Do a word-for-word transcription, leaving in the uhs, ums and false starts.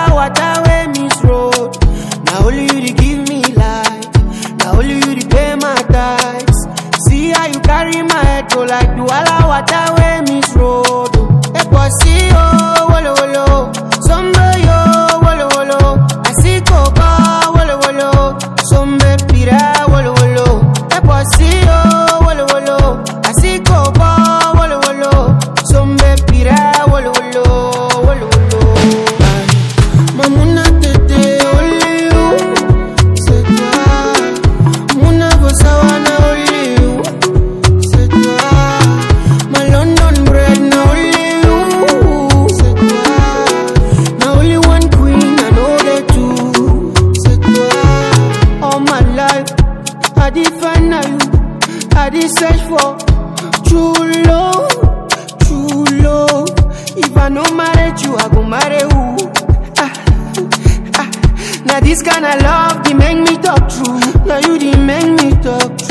wala water way miss road. Now only you to give me light. Now only you to pay my tithes. See how you carry my head go like the wala water way miss road. E posi oh wolo wolo, sombe yo wolo wolo. I see coca wolo wolo, sombe pira wolo wolo. E posi oh wolo wolo, I see coca wolo wolo, sombe pira wolo wolo wolo wolo. Mamuna tete only you, c'est toi. Muna bosawana only you, c'est toi. My London bread na only you, c'est toi. Na only one queen I know the two, c'est toi. All my life I did find you, I did search for true love, true love. If I no marry you, I go marry who? Ah, ah. Now this kind of love, they make me talk true. Now you, they make me talk true.